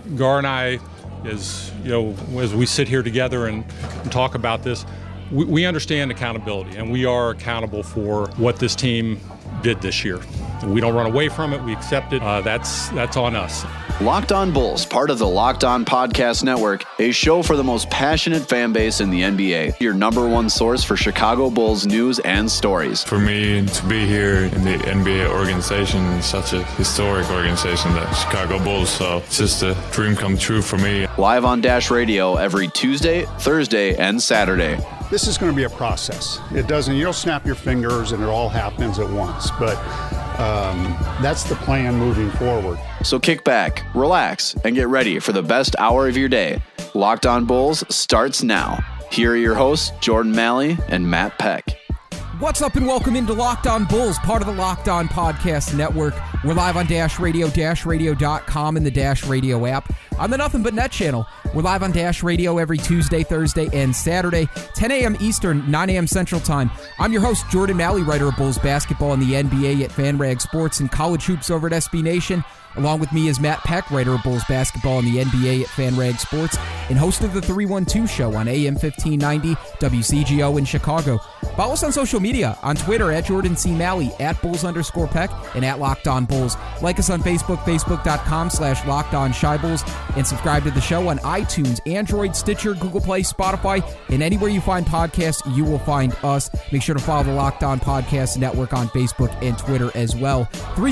Gar and I, as we sit here together and talk about this, we understand accountability, and we are accountable for what this team did this year. We don't run away from it. We accept it. That's on us. Locked On Bulls, part of the Locked On Podcast Network, a show for the most passionate fan base in the NBA. Your number one source for Chicago Bulls news and stories. For me to be here in the NBA organization, is such a historic organization, the Chicago Bulls, so it's just a dream come true for me. Live on Dash Radio every Tuesday, Thursday, and Saturday. This is going to be a process. You don't snap your fingers and it all happens at once, but that's the plan moving forward. So kick back, relax, and get ready for the best hour of your day. Locked On Bulls starts now. Here are your hosts, Jordan Malley and Matt Peck. What's up and welcome into Locked On Bulls, part of the Locked On Podcast Network. We're live on Dash Radio, dashradio.com, and the Dash Radio app. On the Nothing But Net channel, we're live on Dash Radio every Tuesday, Thursday, and Saturday, 10 a.m. Eastern, 9 a.m. Central Time. I'm your host, Jordan Malley, writer of Bulls basketball and the NBA at FanRag Sports and college hoops over at SB Nation. Along with me is Matt Peck, writer of Bulls basketball and the NBA at FanRag Sports, and host of the 312 show on AM 1590 WCGO in Chicago. Follow us on social media, on Twitter at Jordan C. Malley, at Bulls_Peck, and at Locked On Bulls. Like us on Facebook, facebook.com/LockedOnShyBulls, and subscribe to the show on iTunes, Android, Stitcher, Google Play, Spotify, and anywhere you find podcasts, you will find us. Make sure to follow the Locked On Podcast Network on Facebook and Twitter as well.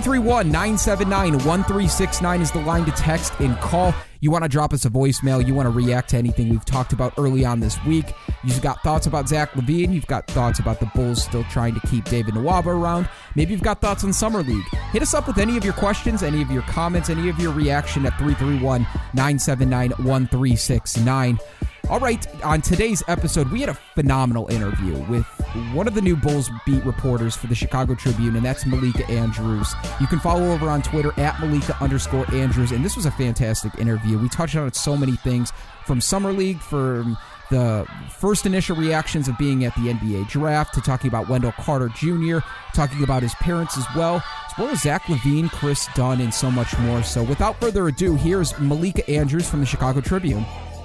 331-979-1369 is the line to text and call. You want to drop us a voicemail, you want to react to anything we've talked about early on this week. You've got thoughts about Zach LaVine, you've got thoughts about the Bulls still trying to keep David Nwaba around. Maybe you've got thoughts on Summer League. Hit us up with any of your questions, any of your comments, any of your reaction at 331-979-1369. All right, on today's episode, we had a phenomenal interview with one of the new Bulls beat reporters for the Chicago Tribune, and that's Malika Andrews. You can follow over on Twitter at Malika_Andrews, and this was a fantastic interview. We touched on so many things, from Summer League, from the first initial reactions of being at the NBA draft, to talking about Wendell Carter Jr., talking about his parents as well as Zach LaVine, Chris Dunn, and so much more. So without further ado, here's Malika Andrews from the Chicago Tribune.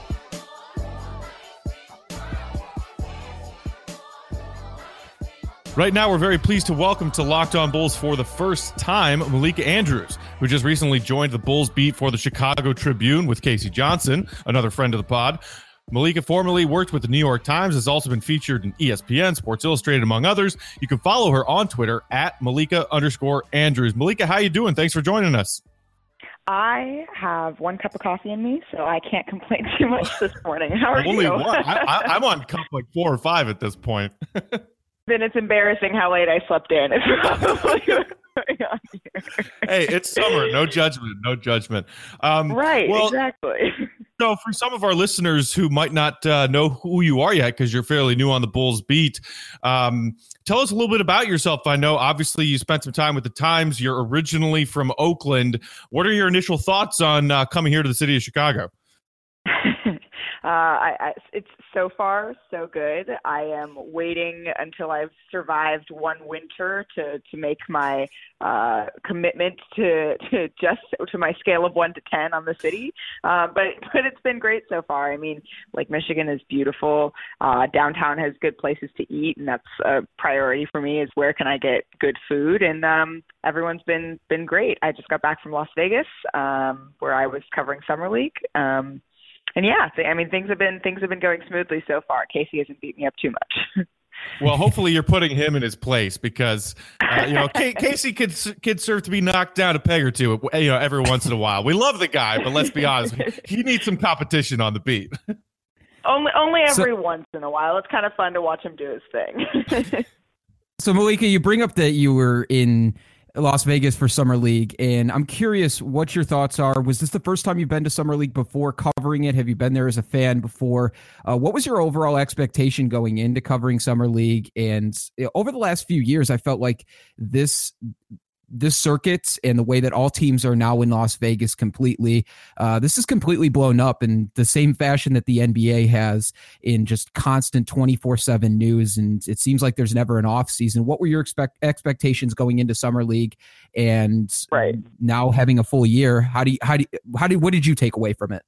Right now, we're very pleased to welcome to Locked On Bulls for the first time Malika Andrews, who just recently joined the Bulls beat for the Chicago Tribune with Casey Johnson, another friend of the pod. Malika formerly worked with the New York Times, has also been featured in ESPN, Sports Illustrated, among others. You can follow her on Twitter at Malika_Andrews. Malika, how you doing? Thanks for joining us. I have one cup of coffee in me, so I can't complain too much this morning. How are you? Only one. I'm on cup like 4 or 5 at this point. Then it's embarrassing how late I slept in. It's probably going on here. Hey, it's summer. No judgment. No judgment. Right, well, exactly. So for some of our listeners who might not know who you are yet, because you're fairly new on the Bulls beat, tell us a little bit about yourself. I know, obviously, you spent some time with the Times. You're originally from Oakland. What are your initial thoughts on coming here to the city of Chicago? It's so far so good. I am waiting until I've survived one winter to make my commitment to my scale of 1 to 10 on the city. But it's been great so far. I mean, Lake Michigan is beautiful. Downtown has good places to eat, and that's a priority for me. Is where can I get good food? And everyone's been great. I just got back from Las Vegas, where I was covering Summer League. And yeah, I mean, things have been going smoothly so far. Casey hasn't beat me up too much. Well, hopefully you're putting him in his place, because Casey could serve to be knocked down a peg or two, every once in a while. We love the guy, but let's be honest, he needs some competition on the beat. Only every once in a while. It's kind of fun to watch him do his thing. So Malika, you bring up that you were in Las Vegas for Summer League, and I'm curious what your thoughts are. Was this the first time you've been to Summer League before covering it? Have you been there as a fan before? What was your overall expectation going into covering Summer League? And over the last few years, I felt like this this circuit and the way that all teams are now in Las Vegas completely, this is completely blown up in the same fashion that the NBA has in just constant 24/7 news. And it seems like there's never an off season. What were your expectations going into Summer League, and now having a full year? What did you take away from it?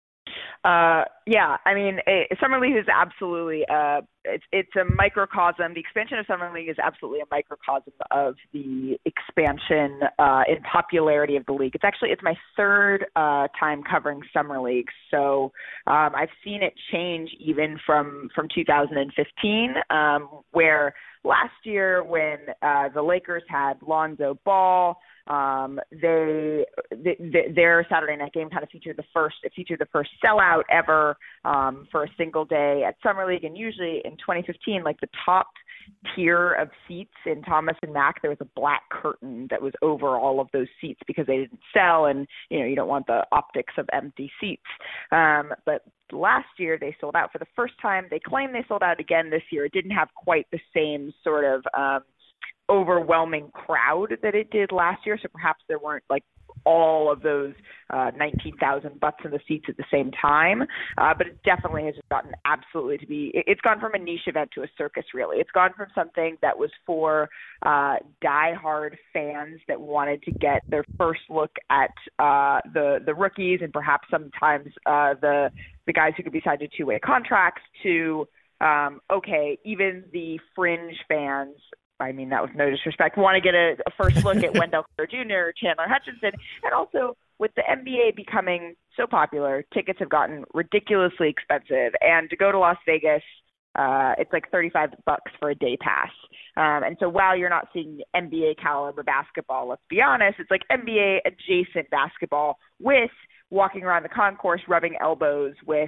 Yeah, I mean, Summer League is absolutely it's a microcosm. The expansion of Summer League is absolutely a microcosm of the expansion in popularity of the league. It's my third time covering Summer League, so I've seen it change even from 2015, where last year when the Lakers had Lonzo Ball, their Saturday night game kind of featured the first sellout ever for a single day at Summer League. And usually in 2015, like the top tier of seats in Thomas and Mack, there was a black curtain that was over all of those seats because they didn't sell, and you don't want the optics of empty seats. But last year they sold out for the first time. They claim they sold out again this year. It didn't have quite the same sort of overwhelming crowd that it did last year, so perhaps there weren't like all of those 19,000 butts in the seats at the same time, but it definitely has gotten absolutely to be, it's gone from a niche event to a circus, really. It's gone from something that was for diehard fans that wanted to get their first look at the rookies and perhaps sometimes the guys who could be signed to two-way contracts to, even the fringe fans, I mean that with no disrespect, want to get a first look at Wendell Carter Jr., Chandler Hutchinson, and also with the NBA becoming so popular, tickets have gotten ridiculously expensive, and to go to Las Vegas, it's like $35 for a day pass. And so while you're not seeing NBA caliber basketball, let's be honest, it's like NBA adjacent basketball with walking around the concourse, rubbing elbows with,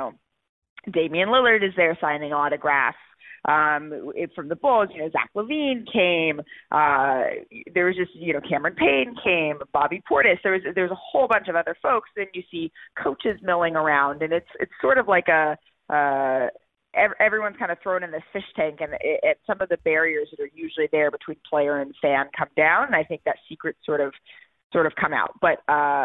Damian Lillard is there signing autographs. From the Bulls, Zach LaVine came. There was just, Cameron Payne came, Bobby Portis. There's a whole bunch of other folks. Then you see coaches milling around, and it's sort of like everyone's kind of thrown in this fish tank, and some of the barriers that are usually there between player and fan come down. And I think that secret sort of come out. But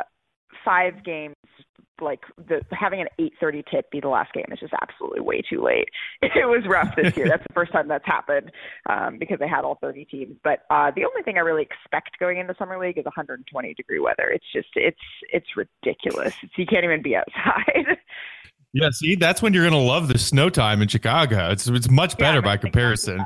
5 games, like having an 8:30 tip be the last game is just absolutely way too late. It was rough this year. That's the first time that's happened because they had all 30 teams. But the only thing I really expect going into Summer League is 120-degree weather. It's just it's ridiculous. You can't even be outside. Yeah, see, that's when you're going to love the snow time in Chicago. It's much better by comparison.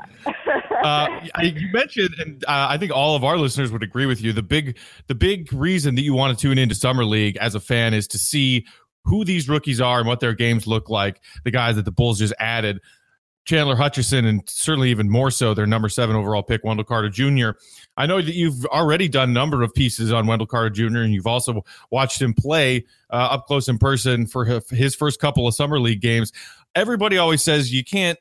You mentioned, and I think all of our listeners would agree with you, the big reason that you want to tune into Summer League as a fan is to see who these rookies are and what their games look like, the guys that the Bulls just added. Chandler Hutchinson, and certainly even more so their number 7 overall pick, Wendell Carter Jr. I know that you've already done a number of pieces on Wendell Carter Jr., and you've also watched him play up close in person for his first couple of Summer League games. Everybody always says you can't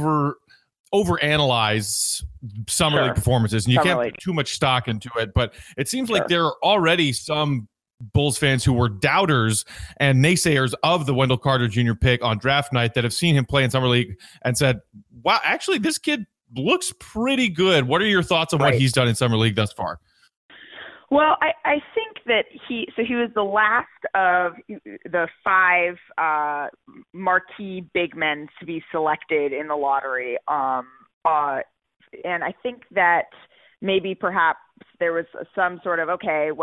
overanalyze Summer League performances, and you can't put too much stock into it. But it seems like there are already some Bulls fans who were doubters and naysayers of the Wendell Carter Jr. pick on draft night that have seen him play in Summer League and said, wow, actually, this kid looks pretty good. What are your thoughts on what he's done in Summer League thus far? Well, I think that he was the last of the 5 marquee big men to be selected in the lottery. And I think that maybe perhaps there was some sort of,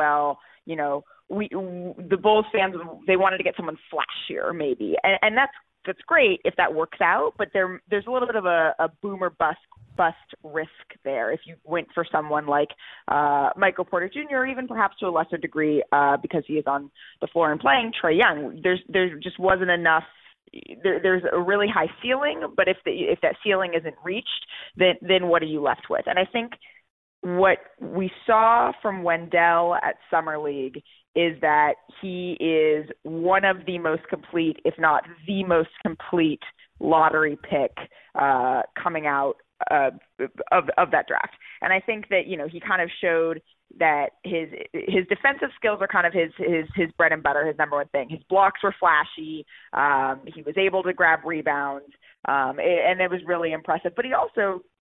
the Bulls fans, they wanted to get someone flashier maybe. And that's great if that works out, but there's a little bit of a boomer bust risk there if you went for someone like Michael Porter Jr. or even perhaps to a lesser degree because he is on the floor and playing, Trae Young. There just wasn't enough. There's a really high ceiling, but if that ceiling isn't reached, then what are you left with? And I think what we saw from Wendell at Summer League is that he is one of the most complete, if not the most complete lottery pick coming out of that draft. And I think that, he kind of showed that his defensive skills are kind of his bread and butter, his number one thing. His blocks were flashy. He was able to grab rebounds, and it was really impressive. But he also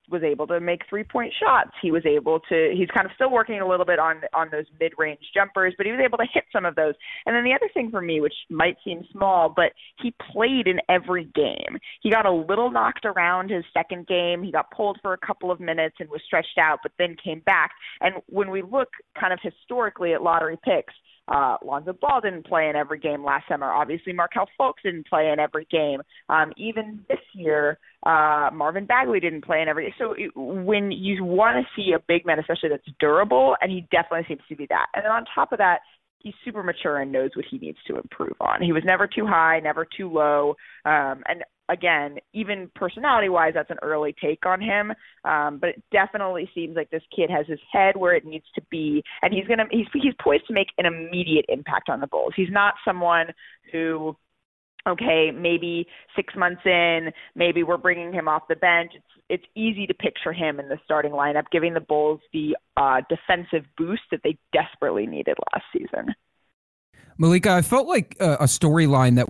was able to make 3-point shots. He's kind of still working a little bit on those mid-range jumpers, but he was able to hit some of those. And then the other thing for me, which might seem small, but he played in every game. He got a little knocked around his second game. He got pulled for a couple of minutes and was stretched out, but then came back. And when we look kind of historically at lottery picks, Lonzo Ball didn't play in every game last summer. Obviously, Markelle Fultz didn't play in every game. Even this year, Marvin Bagley didn't play in every game. So when you want to see a big man, especially that's durable, and he definitely seems to be that. And then on top of that, he's super mature and knows what he needs to improve on. He was never too high, never too low. And again, even personality-wise, that's an early take on him. But it definitely seems like this kid has his head where it needs to be, and he's poised to make an immediate impact on the Bulls. He's not someone who, okay, maybe 6 months in, maybe we're bringing him off the bench. It's easy to picture him in the starting lineup, giving the Bulls the defensive boost that they desperately needed last season. Malika, I felt like a storyline that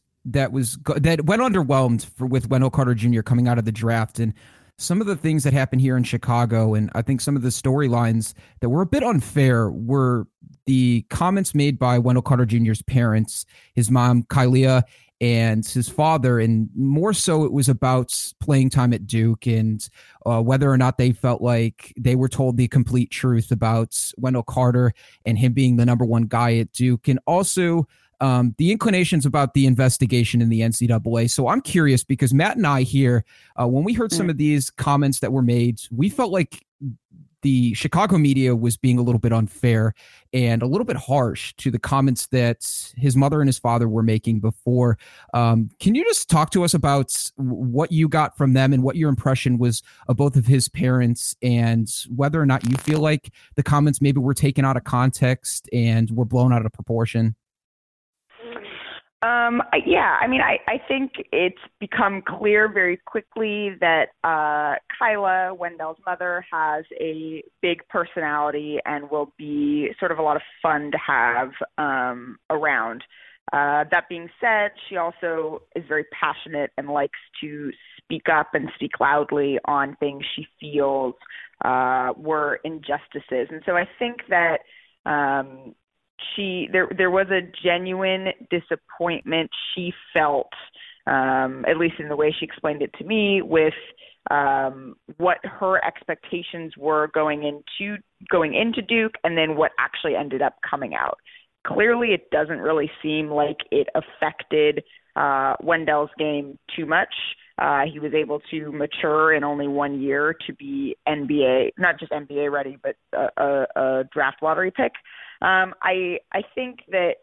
went underwhelmed with Wendell Carter Jr. coming out of the draft, and some of the things that happened here in Chicago, and I think some of the storylines that were a bit unfair were the comments made by Wendell Carter Jr.'s parents, his mom, Kylia, and his father, and more so it was about playing time at Duke and whether or not they felt like they were told the complete truth about Wendell Carter and him being the number one guy at Duke, and also the inclinations about the investigation in the NCAA. So I'm curious because Matt and I here, when we heard some of these comments that were made, we felt like the Chicago media was being a little bit unfair and a little bit harsh to the comments that his mother and his father were making before. Can you just talk to us about what you got from them and what your impression was of both of his parents and whether or not you feel like the comments maybe were taken out of context and were blown out of proportion? I think it's become clear very quickly that Kyla, Wendell's mother, has a big personality and will be sort of a lot of fun to have around. That being said, she also is very passionate and likes to speak up and speak loudly on things she feels were injustices. And so I think that there was a genuine disappointment she felt, at least in the way she explained it to me, with what her expectations were going into Duke and then what actually ended up coming out. Clearly, it doesn't really seem like it affected Wendell's game too much. He was able to mature in only 1 year to be NBA, not just NBA ready, but a draft lottery pick. I think that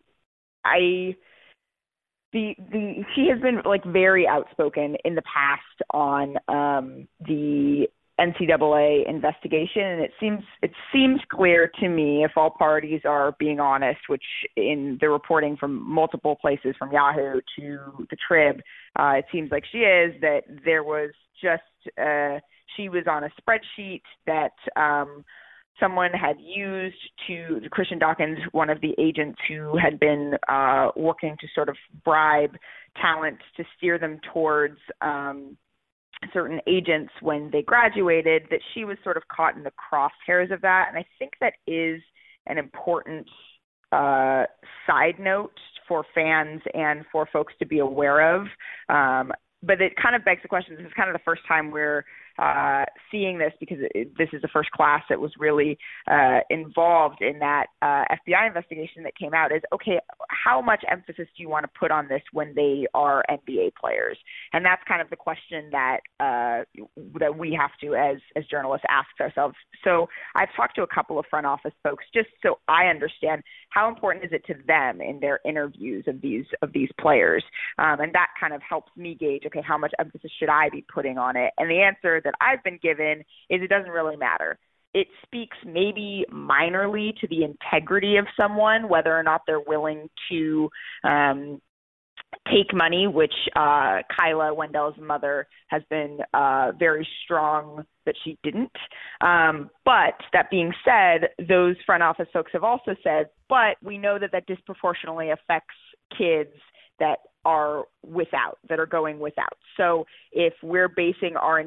she has been like very outspoken in the past on the NCAA investigation, and it seems clear to me, if all parties are being honest, which in the reporting from multiple places, from Yahoo to the Trib, it seems like she is, that there was just she was on a spreadsheet that someone had used to Christian Dawkins, one of the agents who had been working to sort of bribe talent to steer them towards certain agents when they graduated, that she was sort of caught in the crosshairs of that. And I think that is an important side note for fans and for folks to be aware of. But it kind of begs the question, this is kind of the first time we're seeing this, because this is the first class that was really involved in that FBI investigation that came out, is, okay, how much emphasis do you want to put on this when they are NBA players? And that's kind of the question that that we have to, as journalists, ask ourselves. So I've talked to a couple of front office folks just so I understand how important is it to them in their interviews of these players, and that kind of helps me gauge, okay, how much emphasis should I be putting on it? And the answer that I've been given is it doesn't really matter. It speaks maybe minorly to the integrity of someone, whether or not they're willing to take money, which Kyla, Wendell's mother, has been very strong that she didn't. But that being said, those front office folks have also said, but we know that disproportionately affects kids that are going without. So if we're basing our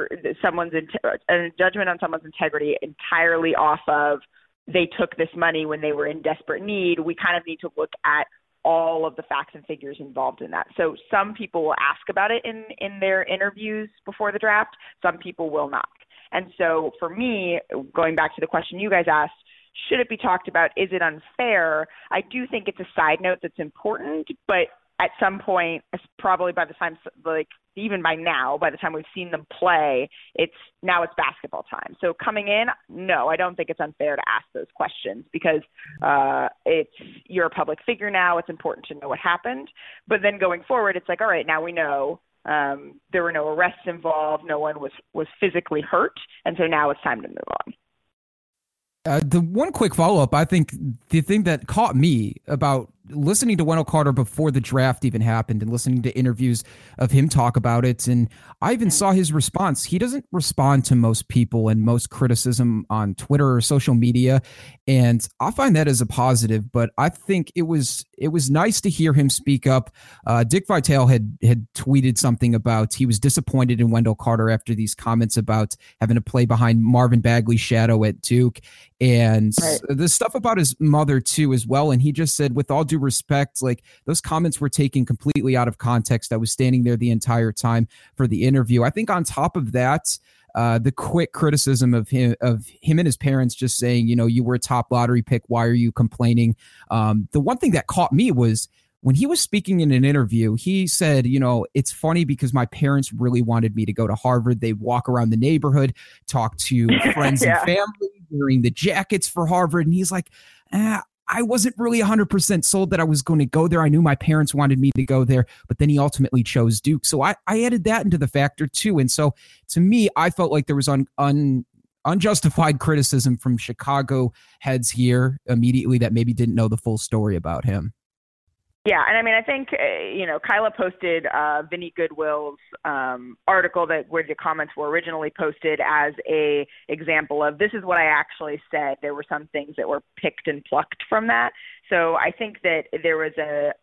a judgment on someone's integrity entirely off of they took this money when they were in desperate need, we kind of need to look at all of the facts and figures involved in that. So some people will ask about it in their interviews before the draft. Some people will not. And so for me, going back to the question you guys asked, should it be talked about? Is it unfair? I do think it's a side note that's important, but at some point, probably by the time, even by now, by the time we've seen them play, it's basketball time. So coming in, no, I don't think it's unfair to ask those questions because you're a public figure now. It's important to know what happened. But then going forward, it's like, all right, now we know there were no arrests involved. No one was physically hurt. And so now it's time to move on. The one quick follow-up, I think the thing that caught me about listening to Wendell Carter before the draft even happened and listening to interviews of him talk about it, and I even saw his response. He doesn't respond to most people and most criticism on Twitter or social media, and I find that as a positive, but I think it was nice to hear him speak up. Dick Vitale had tweeted something about he was disappointed in Wendell Carter after these comments about having to play behind Marvin Bagley's shadow at Duke, and the stuff about his mother too as well. And he just said, with all due respect, like those comments were taken completely out of context. I was standing there the entire time for the interview. I think on top of that, the quick criticism of him and his parents just saying, you were a top lottery pick. Why are you complaining? The one thing that caught me was when he was speaking in an interview, he said, it's funny because my parents really wanted me to go to Harvard. They'd walk around the neighborhood, talk to friends and family, wearing the jackets for Harvard. And he's like, I wasn't really 100% sold that I was going to go there. I knew my parents wanted me to go there, but then he ultimately chose Duke. So I added that into the factor too. And so to me, I felt like there was unjustified criticism from Chicago heads here immediately that maybe didn't know the full story about him. Yeah, and I mean, I think, Kyla posted Vinny Goodwill's article where the comments were originally posted as a example of this is what I actually said. There were some things that were picked and plucked from that. So I think that there was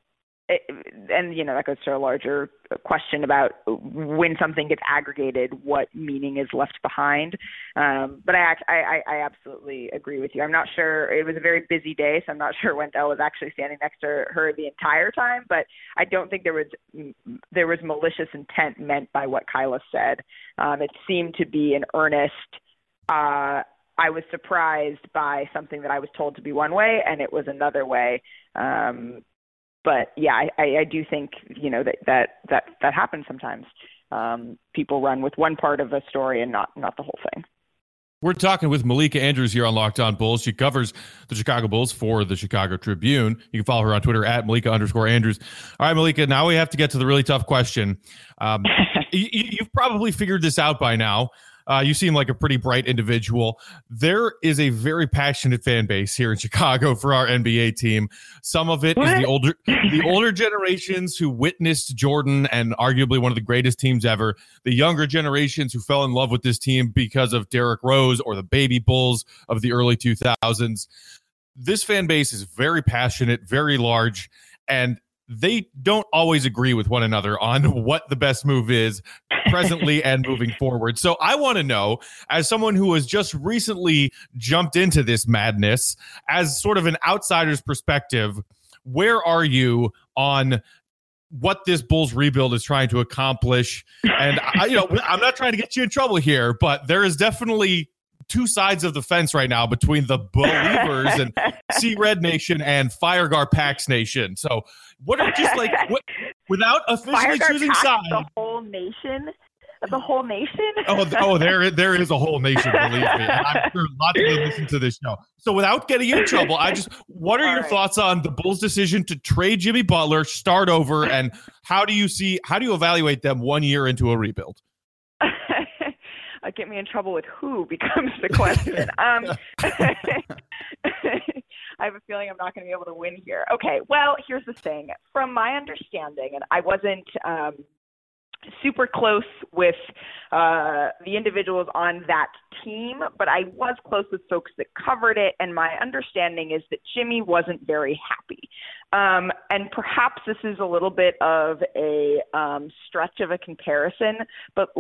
that goes to a larger question about when something gets aggregated, what meaning is left behind. But I absolutely agree with you. I'm not sure. It was a very busy day, so I'm not sure Wendell was actually standing next to her the entire time. But I don't think there was malicious intent meant by what Kyla said. It seemed to be an earnest. I was surprised by something that I was told to be one way, and it was another way. But yeah, I do think, that happens sometimes. People run with one part of a story and not the whole thing. We're talking with Malika Andrews here on Locked On Bulls. She covers the Chicago Bulls for the Chicago Tribune. You can follow her on Twitter at Malika_Andrews. All right, Malika, now we have to get to the really tough question. You've probably figured this out by now. You seem like a pretty bright individual. There is a very passionate fan base here in Chicago for our NBA team. Some of it is the older generations who witnessed Jordan and arguably one of the greatest teams ever. The younger generations who fell in love with this team because of Derrick Rose or the baby Bulls of the early 2000s. This fan base is very passionate, very large, and they don't always agree with one another on what the best move is presently and moving forward. So I want to know, as someone who has just recently jumped into this madness, as sort of an outsider's perspective, where are you on what this Bulls rebuild is trying to accomplish? And I'm not trying to get you in trouble here, but there is definitely two sides of the fence right now between the Believers and Sea Red Nation and Firegar Pax Nation. So without officially Firegar choosing Pax, sides, the whole nation. The whole nation? There is a whole nation, believe me. And I'm sure lots of them listen to this show. So without getting in trouble, what are your thoughts on the Bulls' decision to trade Jimmy Butler, start over, and how do you evaluate them 1 year into a rebuild? Get me in trouble with who becomes the question. I have a feeling I'm not going to be able to win here. Okay, well, here's the thing. From my understanding, and I wasn't super close with the individuals on that team, but I was close with folks that covered it, and my understanding is that Jimmy wasn't very happy. And perhaps this is a little bit of a stretch of a comparison, but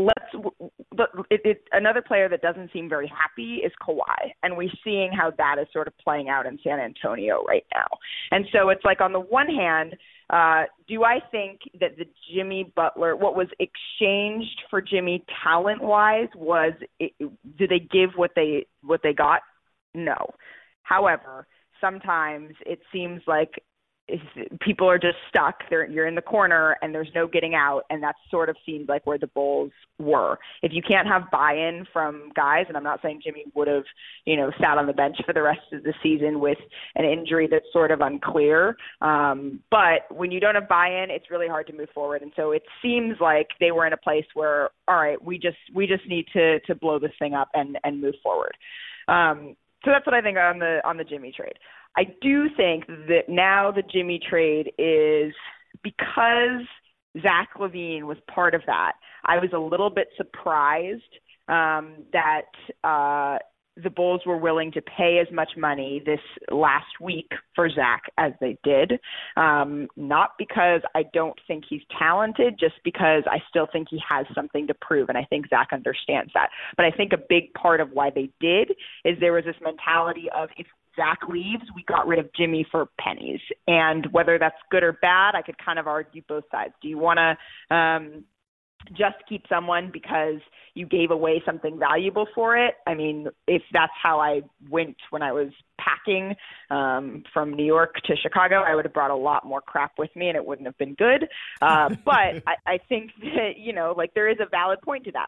another player that doesn't seem very happy is Kawhi, and we're seeing how that is sort of playing out in San Antonio right now. And so it's like, on the one hand, do I think that the Jimmy Butler, what was exchanged for Jimmy talent-wise, did they give what they got? No. However, sometimes it seems like people are just stuck. You're in the corner and there's no getting out, and that sort of seemed like where the Bulls were. If you can't have buy-in from guys, and I'm not saying Jimmy would have, sat on the bench for the rest of the season with an injury that's sort of unclear, but when you don't have buy-in, it's really hard to move forward. And so it seems like they were in a place where, all right, we just need to blow this thing up and move forward. So that's what I think on the Jimmy trade. I do think that now the Jimmy trade is, because Zach LaVine was part of that, I was a little bit surprised that the Bulls were willing to pay as much money this last week for Zach as they did. Not because I don't think he's talented, just because I still think he has something to prove, and I think Zach understands that. But I think a big part of why they did is there was this mentality of, if Zach leaves, we got rid of Jimmy for pennies. And whether that's good or bad, I could kind of argue both sides. Do you want to just keep someone because you gave away something valuable for it? I mean, if that's how I went when I was packing from New York to Chicago, I would have brought a lot more crap with me and it wouldn't have been good. But I think that, there is a valid point to that.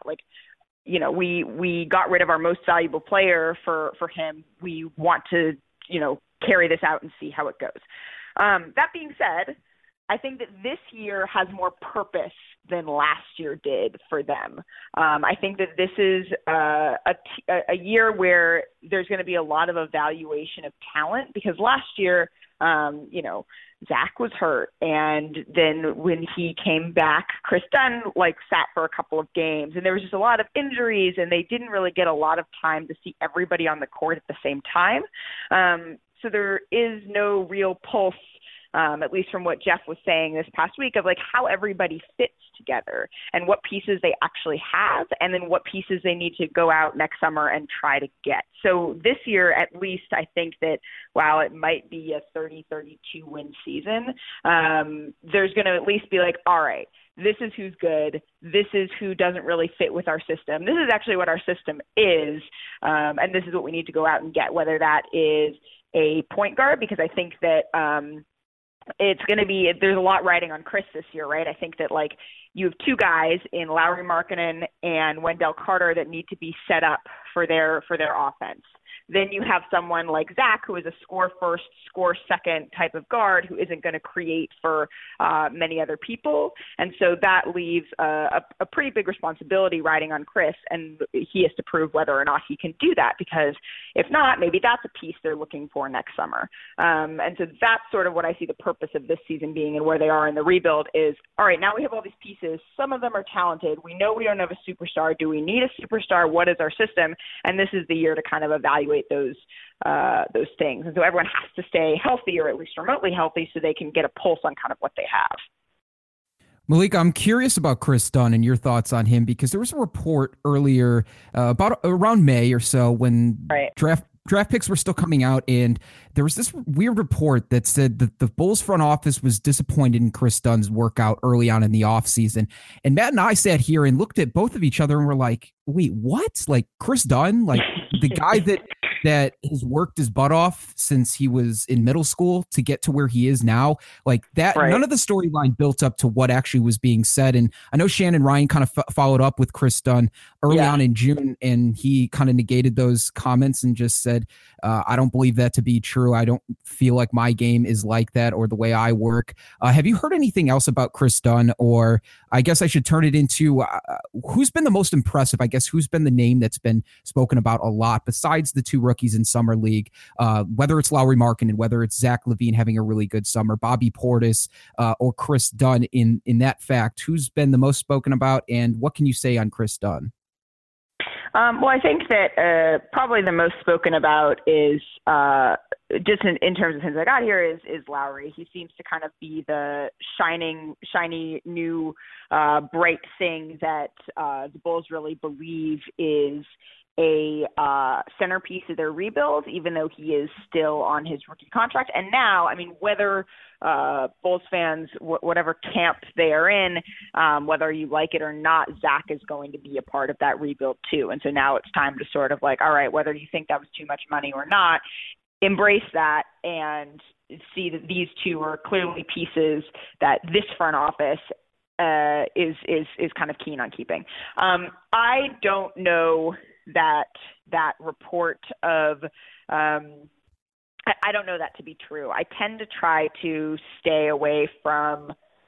We got rid of our most valuable player for him. We want to, carry this out and see how it goes. That being said, I think that this year has more purpose than last year did for them. I think that this is a year where there's going to be a lot of evaluation of talent, because last year, Zach was hurt, and then when he came back, Chris Dunn sat for a couple of games, and there was just a lot of injuries, and they didn't really get a lot of time to see everybody on the court at the same time. So there is no real pulse, at least from what Jeff was saying this past week, of how everybody fits together and what pieces they actually have, and then what pieces they need to go out next summer and try to get. So this year, at least, I think that while it might be a 30-32 win season, there's going to at least be all right, this is who's good. This is who doesn't really fit with our system. This is actually what our system is, and this is what we need to go out and get, whether that is a point guard, because I think that it's going to be, there's a lot riding on Chris this year, right? I think that you have two guys in Lauri Markkanen and Wendell Carter that need to be set up for their offense. Then you have someone like Zach, who is a score first, score second type of guard who isn't going to create for many other people. And so that leaves a pretty big responsibility riding on Chris, and he has to prove whether or not he can do that, because if not, maybe that's a piece they're looking for next summer. And so that's sort of what I see the purpose of this season being, and where they are in the rebuild is, all right, now we have all these pieces. Some of them are talented. We know we don't have a superstar. Do we need a superstar? What is our system? And this is the year to kind of evaluate those things. And so everyone has to stay healthy, or at least remotely healthy, so they can get a pulse on kind of what they have. Malika, I'm curious about Chris Dunn and your thoughts on him, because there was a report earlier about around May or so when draft picks were still coming out, and there was this weird report that said that the Bulls front office was disappointed in Chris Dunn's workout early on in the offseason. And Matt and I sat here and looked at both of each other and were like, wait, what? Chris Dunn? The guy that has worked his butt off since he was in middle school to get to where he is now, that, right. None of the storyline built up to what actually was being said. And I know Shannon Ryan kind of followed up with Chris Dunn early on in June, and he kind of negated those comments and just said, I don't believe that to be true. I don't feel like my game is like that, or the way I work. Have you heard anything else about Chris Dunn? Or I guess I should turn it into who's been the most impressive? I guess who's been the name that's been spoken about a lot besides the two rookies in Summer League, whether it's Lauri Markkanen, whether it's Zach LaVine having a really good summer, Bobby Portis, or Chris Dunn in that fact. Who's been the most spoken about, and what can you say on Chris Dunn? Well, I think that probably the most spoken about is just in terms of things I got here is Lauri. He seems to kind of be the shiny new bright thing that the Bulls really believe is a centerpiece of their rebuild, even though he is still on his rookie contract. And now, I mean, whether Bulls fans, whatever camp they are in, whether you like it or not, Zach is going to be a part of that rebuild too. And so now it's time to sort of like, all right, whether you think that was too much money or not, embrace that and see that these two are clearly pieces that this front office is kind of keen on keeping. I don't know that report of I don't know that to be true. I tend to try to stay away from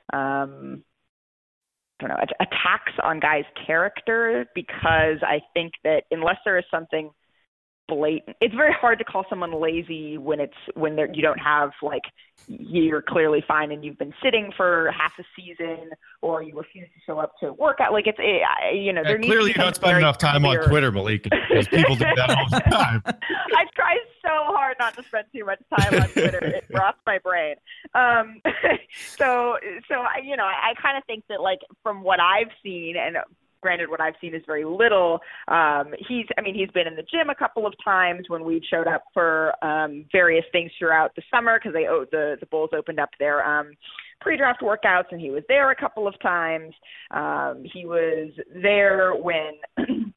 attacks on guys' character, because I think that unless there is something blatant, it's very hard to call someone lazy when you don't have, like, you're clearly fine and you've been sitting for half a season, or you refuse to show up to work out. Like, there needs clearly to be you don't spend enough time on Twitter, Malika, because people do that all the time. I try so hard not to spend too much time on Twitter. It rots my brain. So I kind of think that, like, from what I've seen, and granted, what I've seen is very little. He's been in the gym a couple of times when we showed up for various things throughout the summer, because the Bulls opened up their pre-draft workouts, and he was there a couple of times. He was there when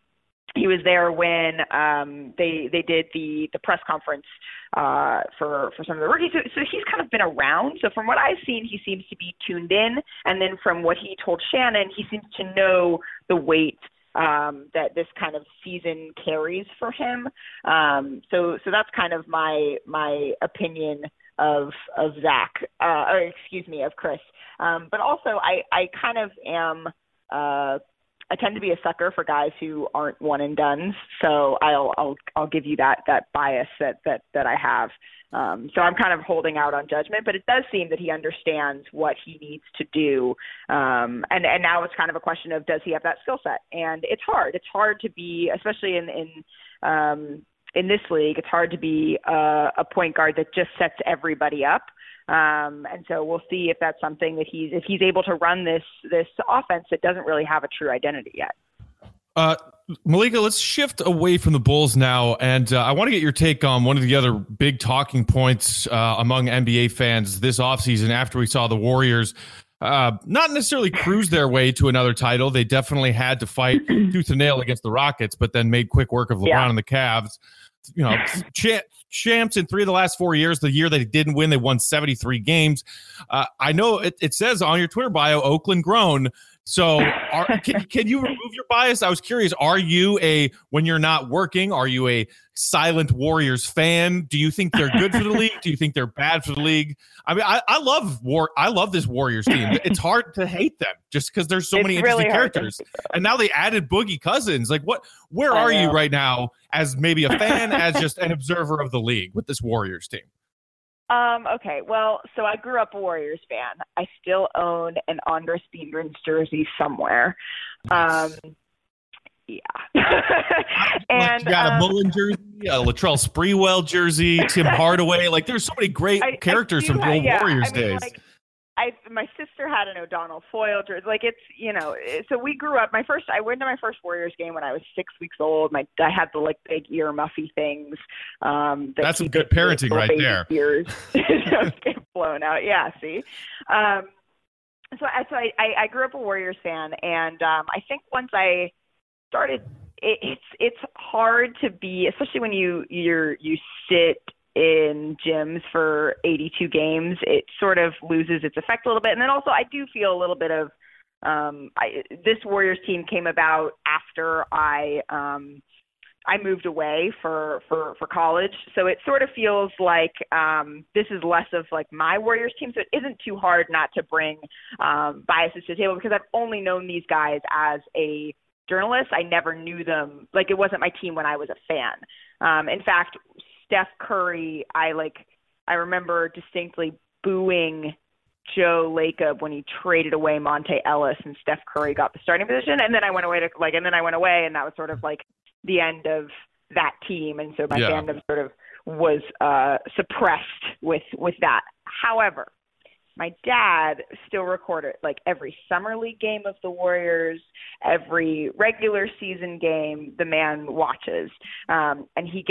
they did the press conference for some of the rookies. So he's kind of been around. So from what I've seen, he seems to be tuned in. And then from what he told Shannon, he seems to know the weight that this kind of season carries for him. So that's kind of my opinion of Zach, of Chris. But also I kind of am. I tend to be a sucker for guys who aren't one and dones, so I'll give you that bias that I have. So I'm kind of holding out on judgment, but it does seem that he understands what he needs to do, and now it's kind of a question of, does he have that skill set? And it's hard. It's hard to be, especially in this league, it's hard to be a point guard that just sets everybody up. And so we'll see if that's something that if he's able to run this offense that doesn't really have a true identity yet. Malika, let's shift away from the Bulls now, and I want to get your take on one of the other big talking points among NBA fans this offseason after we saw the Warriors not necessarily cruise their way to another title. They definitely had to fight tooth and nail against the Rockets, but then made quick work of LeBron and the Cavs. Champs in 3 of the last 4 years. The year they didn't win, they won 73 games. I know it says on your Twitter bio, Oakland grown. So can you remove your bias? I was curious, are you when you're not working, are you a silent Warriors fan? Do you think they're good for the league? Do you think they're bad for the league? I mean, I love this Warriors team. It's hard to hate them just because there's so many interesting characters. And now they added Boogie Cousins. Like, where are you right now as maybe a fan, as just an observer of the league with this Warriors team? Okay, well, so I grew up a Warriors fan. I still own an Andres Biedrins jersey somewhere. Yeah. And you got a Mullen jersey, a Latrell Sprewell jersey, Tim Hardaway. Like, there's so many great characters from the Warriors days. Like, my sister had an O'Donnell Foyle jersey. Like, it's, so we grew up. I went to my first Warriors game when I was 6 weeks old. I had the, like, big ear muffy things. That's some good parenting right there. Ears get blown out. Yeah, see. So I grew up a Warriors fan, and I think once I started, it's hard to be, especially when you sit in gyms for 82 games, it sort of loses its effect a little bit. And then also I do feel a little bit of this Warriors team came about after I moved away for college. So it sort of feels like this is less of like my Warriors team. So it isn't too hard not to bring biases to the table, because I've only known these guys as a journalists, I never knew them. Like, it wasn't my team when I was a fan. In fact, Steph Curry, I remember distinctly booing Joe Lacob when he traded away Monte Ellis and Steph Curry got the starting position. And then I went away and that was sort of like the end of that team. And so my fandom sort of was suppressed with that. However, my dad still recorded like every summer league game of the Warriors, every regular season game the man watches. And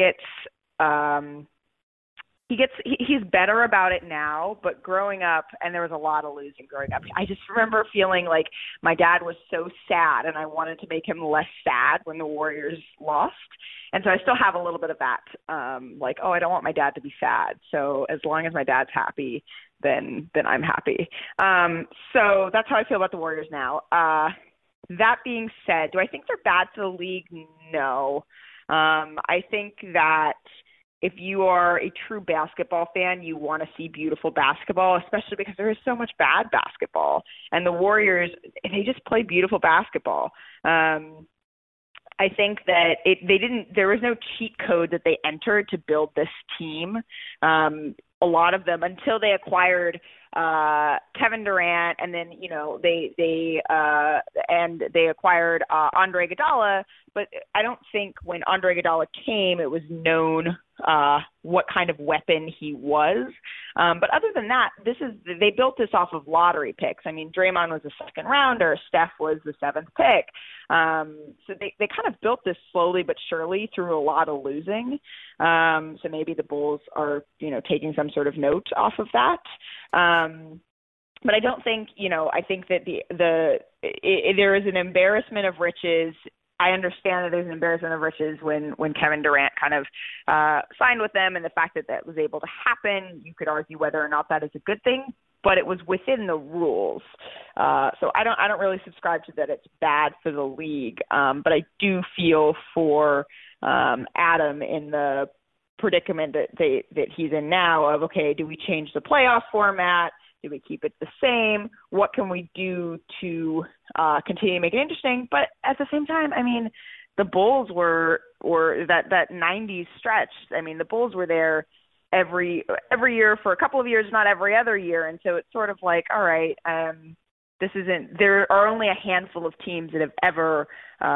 he's better about it now, but growing up, and there was a lot of losing growing up, I just remember feeling like my dad was so sad and I wanted to make him less sad when the Warriors lost. And so I still have a little bit of that, I don't want my dad to be sad. So as long as my dad's happy, then I'm happy. So that's how I feel about the Warriors now. That being said, do I think they're bad for the league? No. I think that if you are a true basketball fan, you want to see beautiful basketball, especially because there is so much bad basketball. And the Warriors, they just play beautiful basketball. I think that there was no cheat code that they entered to build this team. A lot of them, until they acquired Kevin Durant, and then they acquired Andre Iguodala. But I don't think when Andre Iguodala came, it was known what kind of weapon he was. But other than that, they built this off of lottery picks. I mean, Draymond was a second rounder, Steph was the 7th pick. So they kind of built this slowly but surely through a lot of losing. So maybe the Bulls are, taking some sort of note off of that. But I don't think, I think that there is an embarrassment of riches. I understand that there's an embarrassment of riches when Kevin Durant kind of signed with them, and the fact that was able to happen, you could argue whether or not that is a good thing, but it was within the rules. So I don't really subscribe to that it's bad for the league, but I do feel for Adam in the predicament that he's in now of, okay, do we change the playoff format? Do we keep it the same? What can we do to continue to make it interesting? But at the same time, I mean, the Bulls were that 90s stretch. I mean, the Bulls were there every year for a couple of years, not every other year. And so it's sort of like, all right, there are only a handful of teams that have ever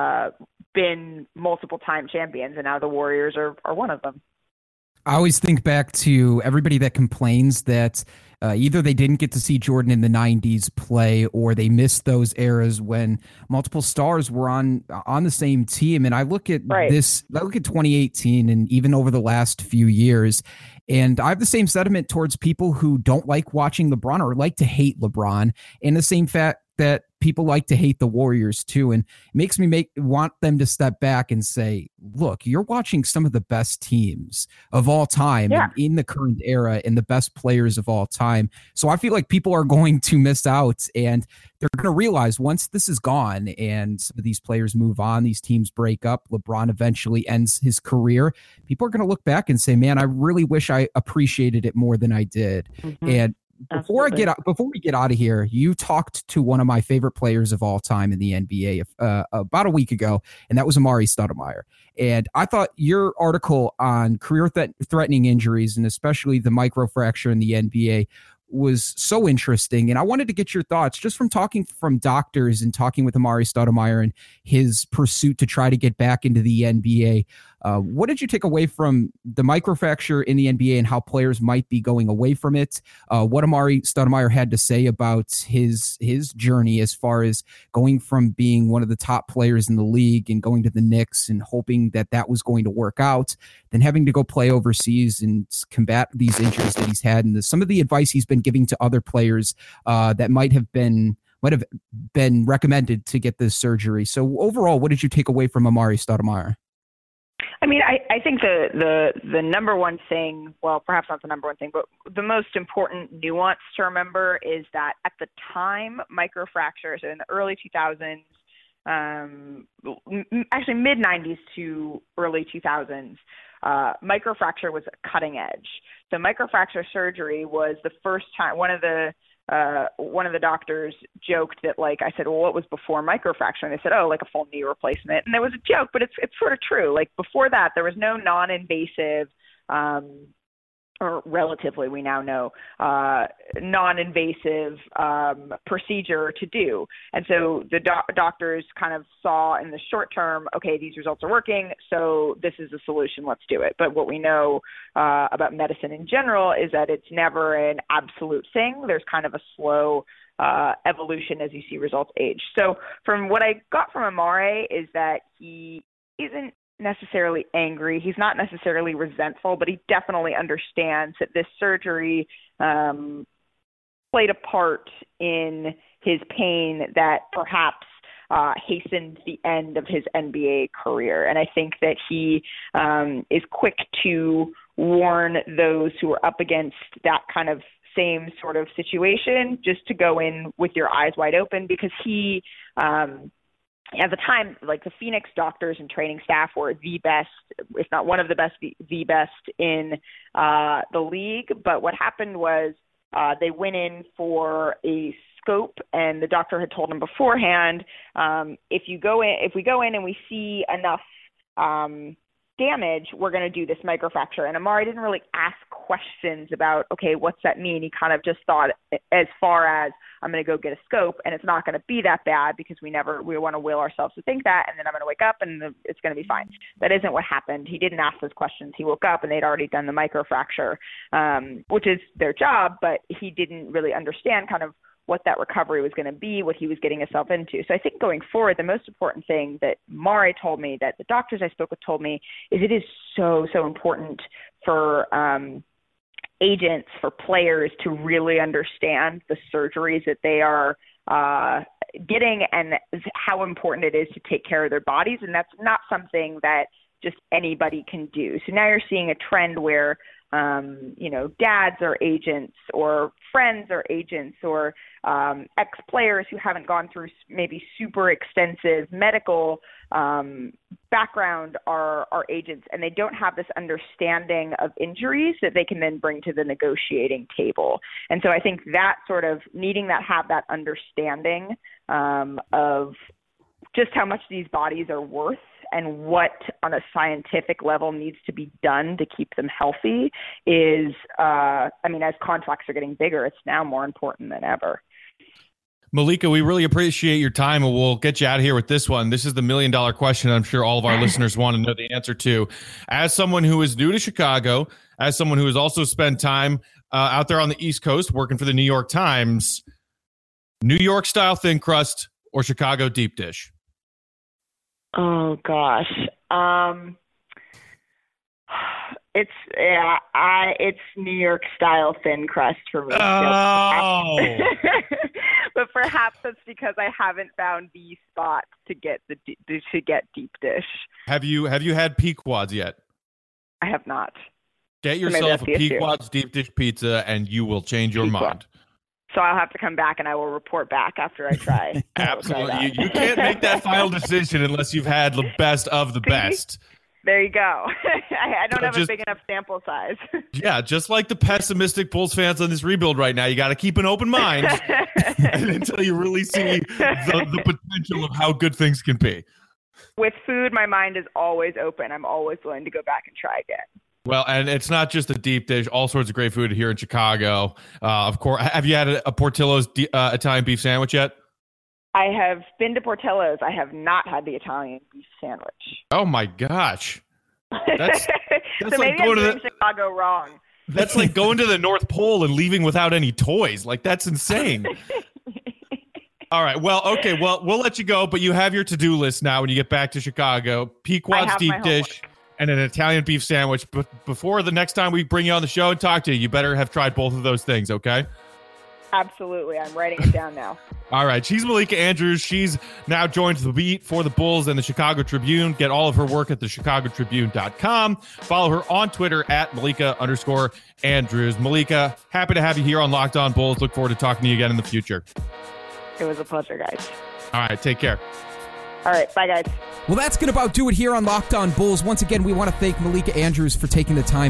been multiple time champions, and now the Warriors are one of them. I always think back to everybody that complains that either they didn't get to see Jordan in the 90s play, or they missed those eras when multiple stars were on the same team. And I look at I look at 2018 and even over the last few years, and I have the same sentiment towards people who don't like watching LeBron or like to hate LeBron, and the same fact that people like to hate the Warriors too. And it makes me want them to step back and say, look, you're watching some of the best teams of all time in the current era and the best players of all time. So I feel like people are going to miss out, and they're going to realize once this is gone and some of these players move on, these teams break up, LeBron eventually ends his career, people are going to look back and say, man, I really wish I appreciated it more than I did. Mm-hmm. And before we get out of here, you talked to one of my favorite players of all time in the NBA about a week ago, and that was Amar'e Stoudemire. And I thought your article on career-threatening injuries, and especially the microfracture in the NBA, was so interesting. And I wanted to get your thoughts just from talking from doctors and talking with Amar'e Stoudemire and his pursuit to try to get back into the NBA. What did you take away from the microfracture in the NBA and how players might be going away from it? What Amar'e Stoudemire had to say about his journey as far as going from being one of the top players in the league and going to the Knicks and hoping that was going to work out, then having to go play overseas and combat these injuries that he's had, and some of the advice he's been giving to other players that might have been recommended to get this surgery. So overall, what did you take away from Amar'e Stoudemire? I mean, I think the number one thing, well, perhaps not the number one thing, but the most important nuance to remember is that at the time, microfractures in the early 2000s, actually mid-90s to early 2000s, microfracture was cutting edge. So microfracture surgery was the first time, one of the one of the doctors joked that, like, I said, well, what was before microfracture? And they said, oh, like a full knee replacement. And there was a joke, but it's sort of true. Like, before that, there was no non-invasive, or relatively, we now know, non-invasive procedure to do. And so the doctors kind of saw in the short term, okay, these results are working, so this is the solution, let's do it. But what we know about medicine in general is that it's never an absolute thing. There's kind of a slow evolution as you see results age. So from what I got from Amare is that he isn't necessarily angry. He's not necessarily resentful, but he definitely understands that this surgery played a part in his pain that perhaps hastened the end of his NBA career. And I think that he is quick to warn those who are up against that kind of same sort of situation just to go in with your eyes wide open, because he at the time, like, the Phoenix doctors and training staff were the best, if not one of the best, the best in the league. But what happened was they went in for a scope, and the doctor had told them beforehand, if we go in and we see enough damage, we're going to do this microfracture. And Amare didn't really ask questions about, okay, what's that mean? He kind of just thought as far as, I'm going to go get a scope and it's not going to be that bad, because we want to will ourselves to think that, and then I'm going to wake up and it's going to be fine. That isn't what happened. He didn't ask those questions. He woke up and they'd already done the microfracture, which is their job, but he didn't really understand kind of what that recovery was going to be, what he was getting himself into. So I think going forward, the most important thing that Amare told me, that the doctors I spoke with told me, is it is so, so important for agents, for players to really understand the surgeries that they are getting and how important it is to take care of their bodies. And that's not something that just anybody can do. So now you're seeing a trend where dads are agents, or friends are agents, or ex-players who haven't gone through maybe super extensive medical background are agents, and they don't have this understanding of injuries that they can then bring to the negotiating table. And so I think that sort of needing that, have that understanding of just how much these bodies are worth and what on a scientific level needs to be done to keep them healthy is, as contracts are getting bigger, it's now more important than ever. Malika, we really appreciate your time, and we'll get you out of here with this one. This is the $1 million question I'm sure all of our listeners want to know the answer to. As someone who is new to Chicago, as someone who has also spent time out there on the East Coast working for the New York Times, New York style thin crust or Chicago deep dish? Oh gosh. It's New York style thin crust for me. Oh. But perhaps that's because I haven't found the spot to get deep dish. Have you had Pequod's yet? I have not. Get yourself a Pequod's deep dish pizza and you will change your mind. So I'll have to come back and I will report back after I try. Absolutely. You can't make that final decision unless you've had the best of the best. There you go. I don't have a big enough sample size. Yeah, just like the pessimistic Bulls fans on this rebuild right now, you got to keep an open mind until you really see the potential of how good things can be. With food, my mind is always open. I'm always willing to go back and try again. Well, and it's not just a deep dish, all sorts of great food here in Chicago. Of course, have you had a Portillo's Italian beef sandwich yet? I have been to Portillo's. I have not had the Italian beef sandwich. Oh my gosh. That's so like maybe I'm doing Chicago wrong. That's like going to the North Pole and leaving without any toys. Like, that's insane. All right. Well, okay. Well, we'll let you go, but you have your to-do list now when you get back to Chicago. Pequod's deep dish and an Italian beef sandwich. But before the next time we bring you on the show and talk to you, you better have tried both of those things, okay? Absolutely. I'm writing it down now. All right. She's Malika Andrews. She's now joined the beat for the Bulls and the Chicago Tribune. Get all of her work at thechicagotribune.com. Follow her on Twitter at Malika_Andrews. Malika, happy to have you here on Locked On Bulls. Look forward to talking to you again in the future. It was a pleasure, guys. All right. Take care. All right. Bye, guys. Well, that's going to about do it here on Locked On Bulls. Once again, we want to thank Malika Andrews for taking the time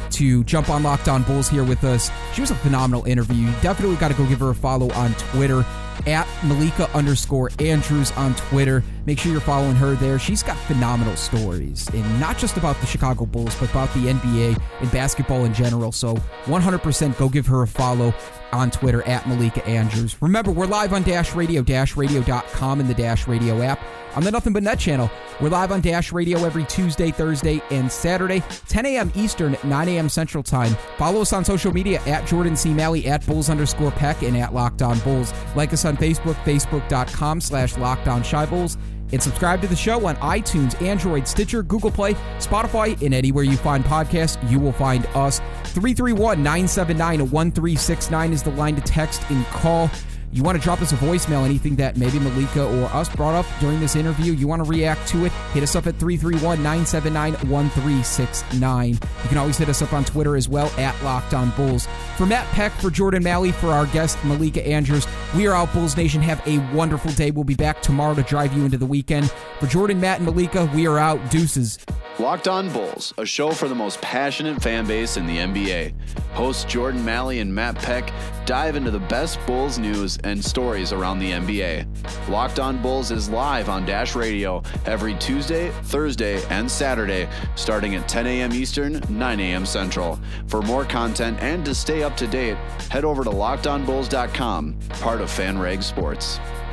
to jump on Locked On Bulls here with us. She was a phenomenal interview. You definitely got to go give her a follow on Twitter at Malika_Andrews on Twitter. Make sure you're following her there. She's got phenomenal stories, and not just about the Chicago Bulls, but about the NBA and basketball in general. So 100% go give her a follow on Twitter at Malika Andrews. Remember, we're live on Dash Radio, DashRadio.com, and the Dash Radio app. On the Nothing But Net channel, we're live on Dash Radio every Tuesday, Thursday, and Saturday, 10 a.m. Eastern, 9 a.m. Central Time. Follow us on social media at Jordan C. Malley, at Bulls_Peck, and at Locked On Bulls. Like us on Facebook, Facebook.com/LockedOnShyBulls. And subscribe to the show on iTunes, Android, Stitcher, Google Play, Spotify, and anywhere you find podcasts, you will find us. 331-979-1369 is the line to text and call. You want to drop us a voicemail, anything that maybe Malika or us brought up during this interview, you want to react to it, hit us up at 331-979-1369. You can always hit us up on Twitter as well, at Locked On Bulls. For Matt Peck, for Jordan Malley, for our guest Malika Andrews, we are out, Bulls Nation. Have a wonderful day. We'll be back tomorrow to drive you into the weekend. For Jordan, Matt, and Malika, we are out. Deuces. Locked On Bulls, a show for the most passionate fan base in the NBA. Hosts Jordan Malley and Matt Peck dive into the best Bulls news and stories around the NBA. Locked On Bulls is live on Dash Radio every Tuesday, Thursday, and Saturday, starting at 10 a.m. Eastern, 9 a.m. Central. For more content and to stay up to date, head over to LockedOnBulls.com, part of FanRag Sports.